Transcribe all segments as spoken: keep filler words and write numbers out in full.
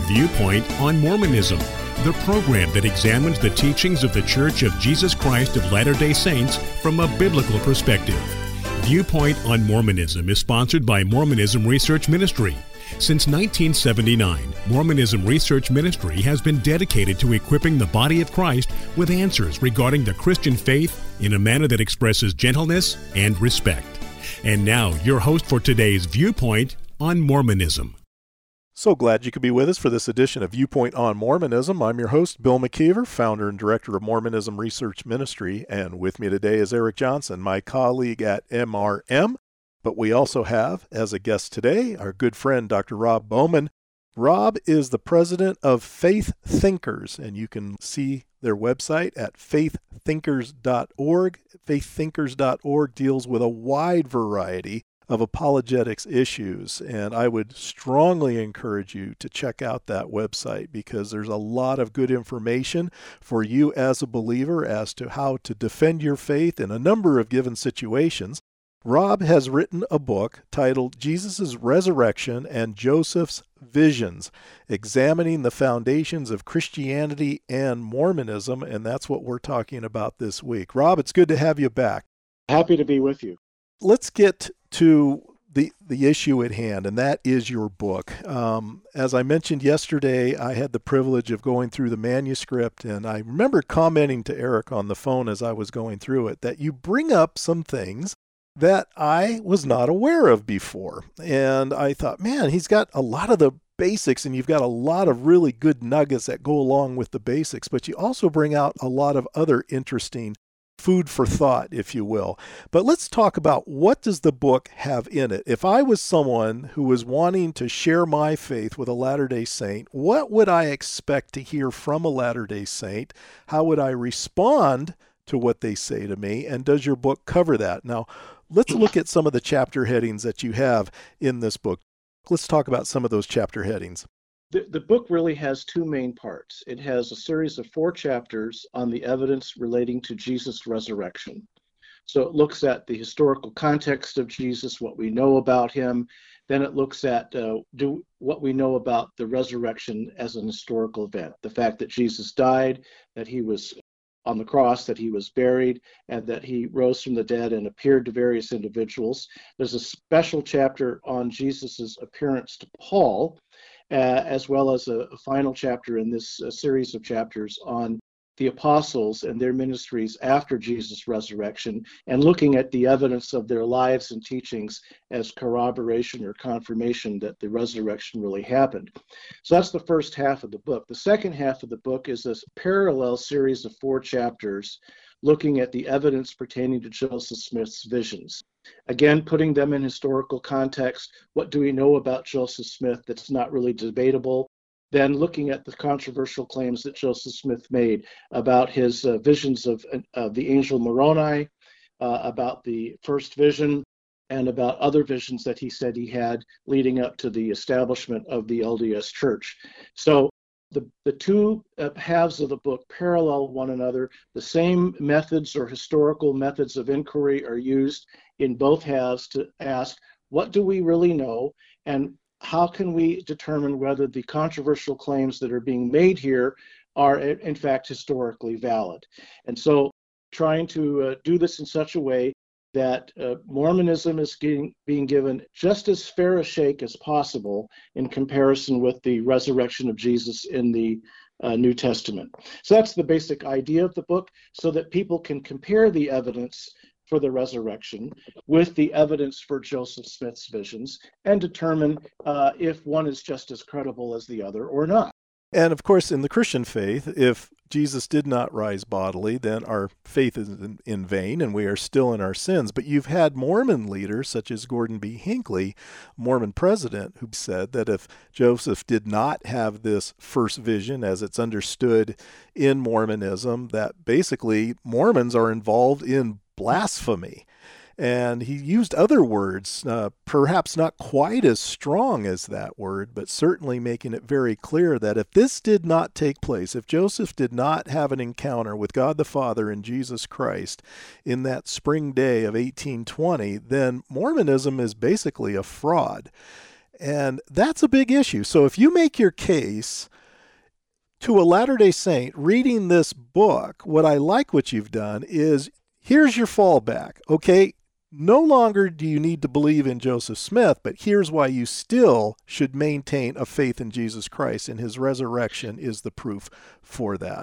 Viewpoint on Mormonism, the program that examines the teachings of the Church of Jesus Christ of Latter-day Saints from a biblical perspective. Viewpoint on Mormonism is sponsored by Mormonism Research Ministry. Since nineteen seventy-nine, Mormonism Research Ministry has been dedicated to equipping the body of Christ with answers regarding the Christian faith in a manner that expresses gentleness and respect. And now, your host for today's Viewpoint on Mormonism. So glad you could be with us for this edition of Viewpoint on Mormonism. I'm your host, Bill McKeever, founder and director of Mormonism Research Ministry, and with me today is Eric Johnson, my colleague at M R M. But we also have, as a guest today, our good friend, Doctor Rob Bowman. Rob is the president of Faith Thinkers, and you can see their website at faith thinkers dot org. faith thinkers dot org deals with a wide variety of apologetics issues, and I would strongly encourage you to check out that website because there's a lot of good information for you as a believer as to how to defend your faith in a number of given situations. Rob has written a book titled Jesus' Resurrection and Joseph's Visions, examining the foundations of Christianity and Mormonism, and that's what we're talking about this week. Rob, it's good to have you back. Happy to be with you. Let's get to the the issue at hand, and that is your book. Um, as I mentioned yesterday, I had the privilege of going through the manuscript, and I remember commenting to Eric on the phone as I was going through it that you bring up some things that I was not aware of before. And I thought, man, he's got a lot of the basics, and you've got a lot of really good nuggets that go along with the basics, but you also bring out a lot of other interesting food for thought, if you will. But let's talk about, what does the book have in it? If I was someone who was wanting to share my faith with a Latter-day Saint, what would I expect to hear from a Latter-day Saint? How would I respond to what they say to me? And does your book cover that? Now, let's look at some of the chapter headings that you have in this book. Let's talk about some of those chapter headings. The, the book really has two main parts. It has a series of four chapters on the evidence relating to Jesus' resurrection. So it looks at the historical context of Jesus, what we know about him. Then it looks at uh, do, what we know about the resurrection as an historical event. The fact that Jesus died, that he was on the cross, that he was buried, and that he rose from the dead and appeared to various individuals. There's a special chapter on Jesus's appearance to Paul, uh, as well as a, a final chapter in this uh, series of chapters on the apostles and their ministries after Jesus' resurrection, and looking at the evidence of their lives and teachings as corroboration or confirmation that the resurrection really happened. So that's the first half of the book. The second half of the book is this parallel series of four chapters looking at the evidence pertaining to Joseph Smith's visions. Again, putting them in historical context. What do we know about Joseph Smith that's not really debatable? Then looking at the controversial claims that Joseph Smith made about his uh, visions of, of the angel Moroni, uh, about the first vision, and about other visions that he said he had leading up to the establishment of the L D S Church. So the, the two uh, halves of the book parallel one another. The same methods or historical methods of inquiry are used in both halves to ask, what do we really know, and how can we determine whether the controversial claims that are being made here are in fact historically valid? And so trying to uh, do this in such a way that uh, Mormonism is getting, being given just as fair a shake as possible in comparison with the resurrection of Jesus in the uh, New Testament. So that's the basic idea of the book, so that people can compare the evidence for the resurrection with the evidence for Joseph Smith's visions and determine uh, if one is just as credible as the other or not. And of course, in the Christian faith, if Jesus did not rise bodily, then our faith is in, in vain and we are still in our sins. But you've had Mormon leaders such as Gordon B. Hinckley, Mormon president, who said that if Joseph did not have this first vision as it's understood in Mormonism, that basically Mormons are involved in blasphemy. And he used other words, uh, perhaps not quite as strong as that word, but certainly making it very clear that if this did not take place, if Joseph did not have an encounter with God the Father and Jesus Christ in that spring day of eighteen twenty, then Mormonism is basically a fraud. And that's a big issue. So if you make your case to a Latter-day Saint reading this book, what I like what you've done is, here's your fallback. Okay, no longer do you need to believe in Joseph Smith, but here's why you still should maintain a faith in Jesus Christ, and his resurrection is the proof for that.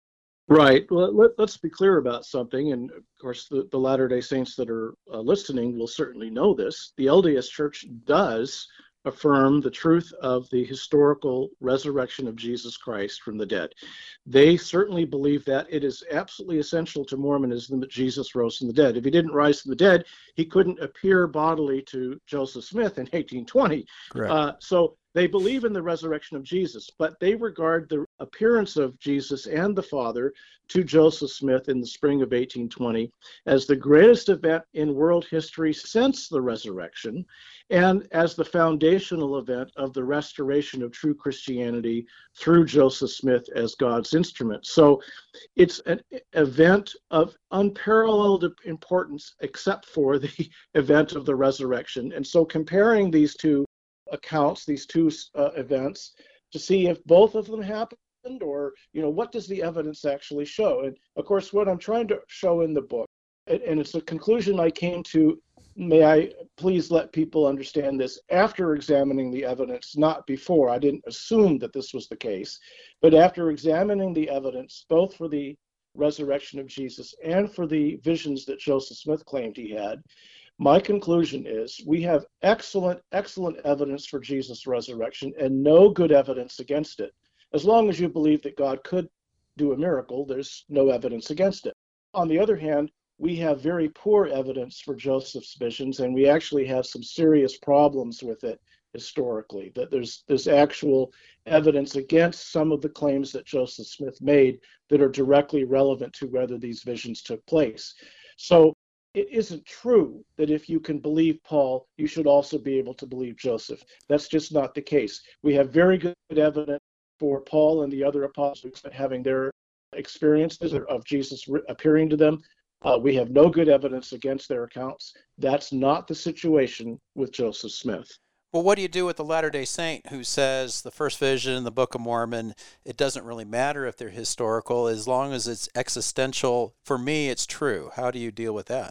Right. Well, let, let's be clear about something. And of course, the, the Latter-day Saints that are uh, listening will certainly know this. The L D S Church does affirm the truth of the historical resurrection of Jesus Christ from the dead. They certainly believe that. It is absolutely essential to Mormonism that Jesus rose from the dead. If he didn't rise from the dead, he couldn't appear bodily to Joseph Smith in eighteen twenty. Correct. Uh, so they believe in the resurrection of Jesus, but they regard the appearance of Jesus and the Father to Joseph Smith in the spring of eighteen twenty as the greatest event in world history since the resurrection, and as the foundational event of the restoration of true Christianity through Joseph Smith as God's instrument. So it's an event of unparalleled importance except for the event of the resurrection. And so comparing these two accounts, these two uh, events, to see if both of them happened, or, you know, what does the evidence actually show? And of course, what I'm trying to show in the book, and, and it's a conclusion I came to, may I please let people understand this, after examining the evidence, not before. I didn't assume that this was the case, but after examining the evidence, both for the resurrection of Jesus and for the visions that Joseph Smith claimed he had, my conclusion is we have excellent, excellent evidence for Jesus' resurrection and no good evidence against it. As long as you believe that God could do a miracle, there's no evidence against it. On the other hand, we have very poor evidence for Joseph's visions, and we actually have some serious problems with it historically, that there's, there's actual evidence against some of the claims that Joseph Smith made that are directly relevant to whether these visions took place. So it isn't true that if you can believe Paul, you should also be able to believe Joseph. That's just not the case. We have very good evidence for Paul and the other apostles having their experiences of Jesus appearing to them. Uh, we have no good evidence against their accounts. That's not the situation with Joseph Smith. Well, what do you do with the Latter-day Saint who says the first vision in the Book of Mormon, it doesn't really matter if they're historical, as long as it's existential? For me, it's true. How do you deal with that?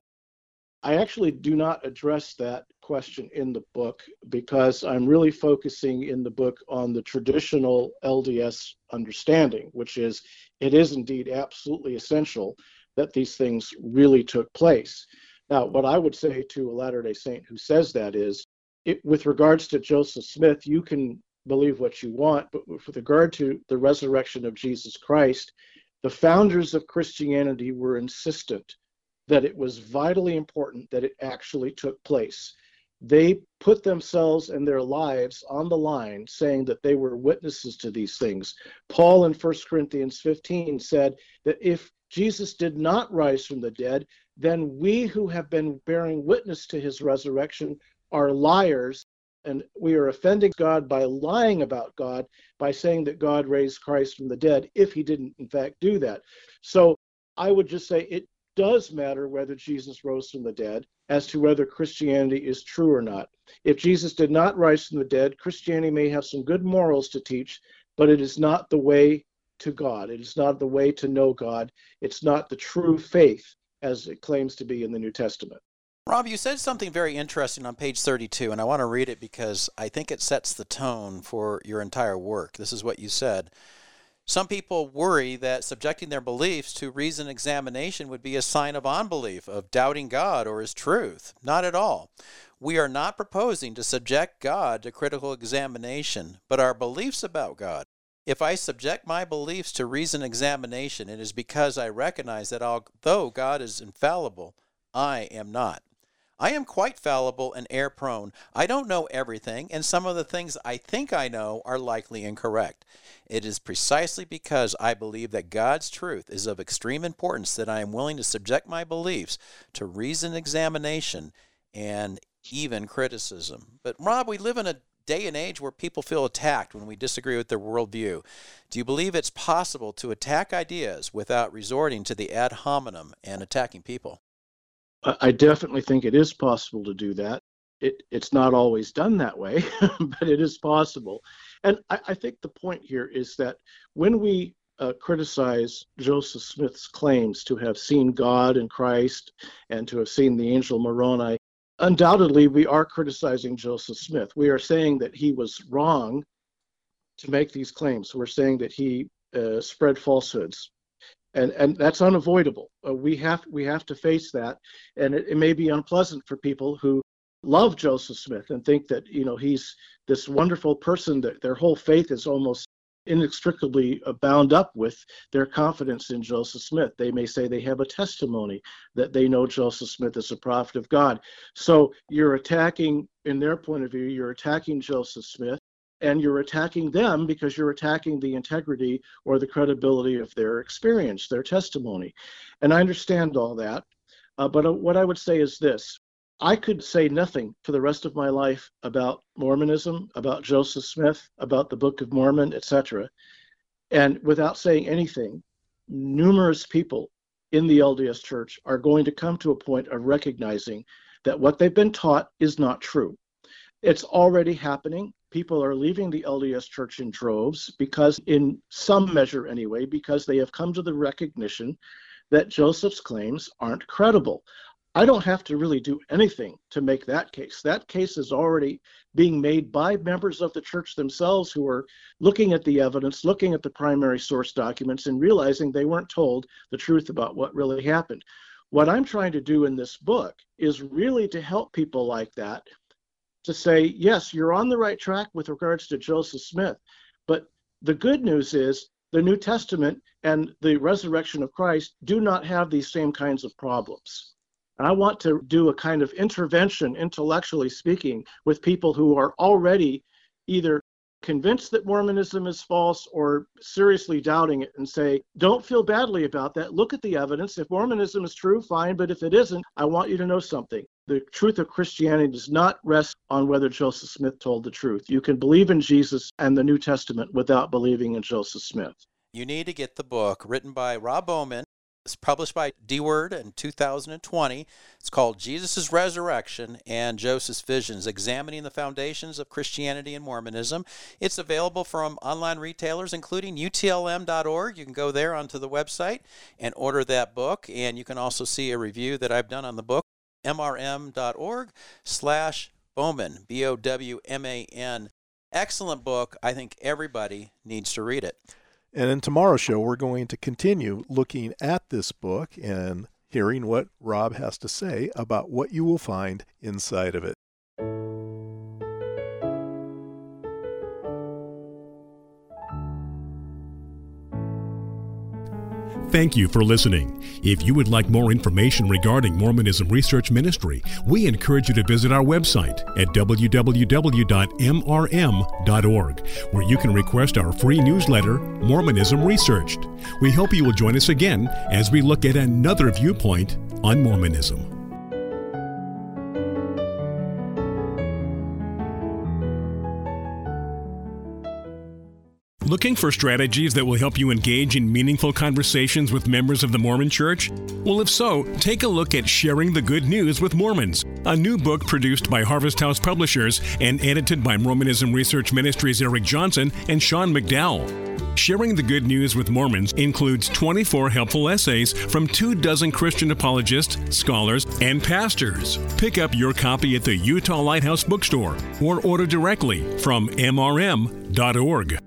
I actually do not address that question in the book because I'm really focusing in the book on the traditional L D S understanding, which is it is indeed absolutely essential that these things really took place. Now, what I would say to a Latter-day Saint who says that is, it, with regards to Joseph Smith, you can believe what you want, but with regard to the resurrection of Jesus Christ, the founders of Christianity were insistent that it was vitally important that it actually took place. They put themselves and their lives on the line, saying that they were witnesses to these things. Paul in First Corinthians fifteen said that if Jesus did not rise from the dead, then we who have been bearing witness to his resurrection are liars, and we are offending God by lying about God, by saying that God raised Christ from the dead, if he didn't in fact do that. So I would just say it does matter whether Jesus rose from the dead as to whether Christianity is true or not. If Jesus did not rise from the dead, Christianity may have some good morals to teach, but it is not the way to God. It is not the way to know God. It's not the true faith as it claims to be in the New Testament. Rob, you said something very interesting on page thirty-two, and I want to read it because I think it sets the tone for your entire work. This is what you said. Some people worry that subjecting their beliefs to reasoned examination would be a sign of unbelief, of doubting God or his truth. Not at all. We are not proposing to subject God to critical examination, but our beliefs about God. If I subject my beliefs to reasoned examination, it is because I recognize that although God is infallible, I am not. I am quite fallible and error-prone. I don't know everything, and some of the things I think I know are likely incorrect. It is precisely because I believe that God's truth is of extreme importance that I am willing to subject my beliefs to reasoned examination and even criticism. But Rob, we live in a day and age where people feel attacked when we disagree with their worldview. Do you believe it's possible to attack ideas without resorting to the ad hominem and attacking people? I definitely think it is possible to do that. It, it's not always done that way, but it is possible. And I, I think the point here is that when we uh, criticize Joseph Smith's claims to have seen God and Christ and to have seen the angel Moroni, undoubtedly we are criticizing Joseph Smith. We are saying that he was wrong to make these claims. We're saying that he uh, spread falsehoods. And and that's unavoidable. Uh, we have we have to face that. And it, it may be unpleasant for people who love Joseph Smith and think that, you know, he's this wonderful person, that their whole faith is almost inextricably bound up with their confidence in Joseph Smith. They may say they have a testimony that they know Joseph Smith is a prophet of God. So you're attacking, in their point of view, you're attacking Joseph Smith, and you're attacking them because you're attacking the integrity or the credibility of their experience, their testimony. And I understand all that. Uh, but uh, what I would say is this. I could say nothing for the rest of my life about Mormonism, about Joseph Smith, about the Book of Mormon, et cetera. And without saying anything, numerous people in the L D S Church are going to come to a point of recognizing that what they've been taught is not true. It's already happening. People are leaving the L D S Church in droves because, in some measure anyway, because they have come to the recognition that Joseph's claims aren't credible. I don't have to really do anything to make that case. That case is already being made by members of the church themselves who are looking at the evidence, looking at the primary source documents, and realizing they weren't told the truth about what really happened. What I'm trying to do in this book is really to help people like that to say, yes, you're on the right track with regards to Joseph Smith, but the good news is the New Testament and the resurrection of Christ do not have these same kinds of problems. I want to do a kind of intervention, intellectually speaking, with people who are already either convinced that Mormonism is false or seriously doubting it, and say, don't feel badly about that. Look at the evidence. If Mormonism is true, fine, but if it isn't, I want you to know something. The truth of Christianity does not rest on whether Joseph Smith told the truth. You can believe in Jesus and the New Testament without believing in Joseph Smith. You need to get the book written by Rob Bowman. It's published by D Word in two thousand twenty. It's called Jesus' Resurrection and Joseph's Visions, Examining the Foundations of Christianity and Mormonism. It's available from online retailers, including U T L M dot org. You can go there onto the website and order that book. And you can also see a review that I've done on the book, M R M dot org slash Bowman, B O W M A N. Excellent book. I think everybody needs to read it. And in tomorrow's show, we're going to continue looking at this book and hearing what Rob has to say about what you will find inside of it. Thank you for listening. If you would like more information regarding Mormonism Research Ministry, we encourage you to visit our website at w w w dot m r m dot org, where you can request our free newsletter, Mormonism Researched. We hope you will join us again as we look at another viewpoint on Mormonism. Looking for strategies that will help you engage in meaningful conversations with members of the Mormon Church? Well, if so, take a look at Sharing the Good News with Mormons, a new book produced by Harvest House Publishers and edited by Mormonism Research Ministries' Eric Johnson and Sean McDowell. Sharing the Good News with Mormons includes twenty-four helpful essays from two dozen Christian apologists, scholars, and pastors. Pick up your copy at the Utah Lighthouse Bookstore or order directly from M R M dot org.